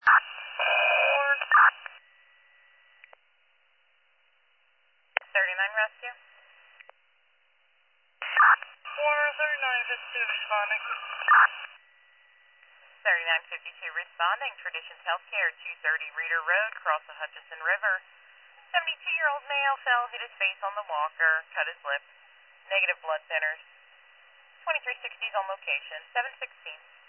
39 rescue. 43952 responding. 3952 responding. Traditions Healthcare, 230 Reeder Road, cross the Hutchinson River. 72-year-old male fell, hit his face on the walker, cut his lip. Negative blood thinners. 2360's on location. 716.